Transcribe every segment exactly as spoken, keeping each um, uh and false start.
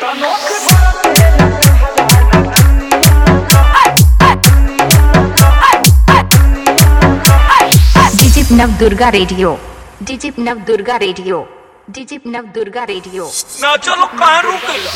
नव Durga radio DJ Nav Durga radio DJ Nav Durga radio ना चलो कहाँ रुक गया।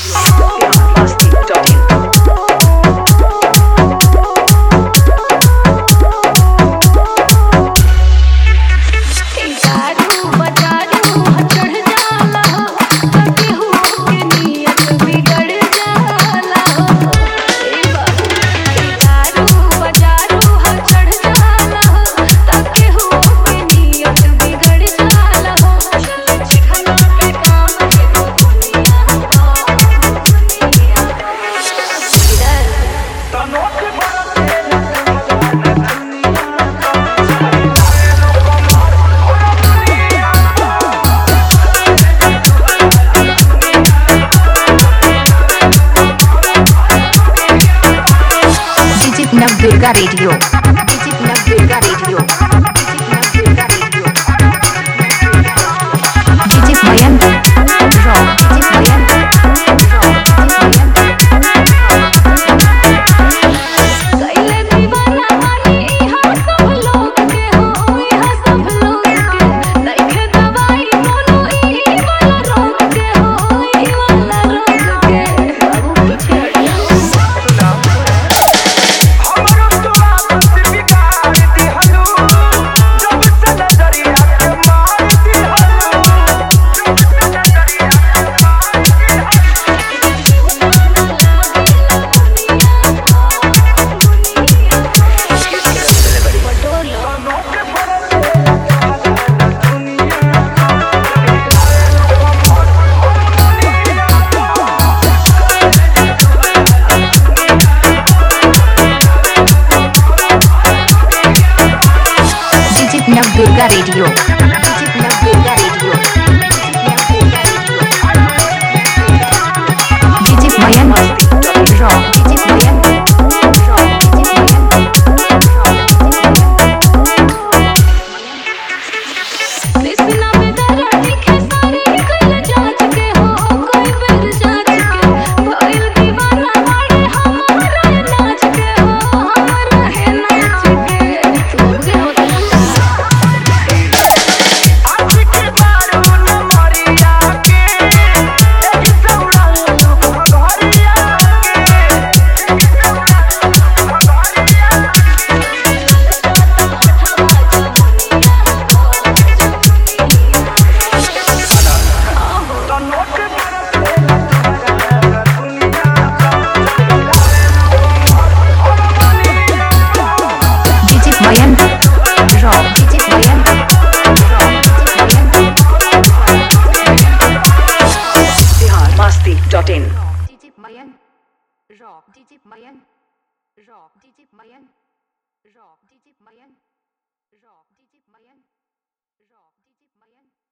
नव Durga radio DJ Nav Durga radio DJ Mayank Raw DJ Mayank Raw कैले दीवाना मानी यहाँ सब लोग के हो यहाँ सब लोग के देखे दवाई बोलो ई वाला रोग के हो ई वाला रोग के बाबू पीछे हट जाओ। नव Durga radio Nav Durga radio DJ Mayank Raw DJ Mayank Raw Krishna में दरा दिखे सारे कल जांच के हो कोई बेर जांच के भइल दीवाना मारे हमारा नाच के हो हमारा है नाच के तू गे होता Mayank Raw DJ Mayank Bihar Masti dot in DJ Mayank Raw DJ Mayank Raw DJ Mayank Raw DJ Mayank Raw DJ Mayank Raw DJ Mayank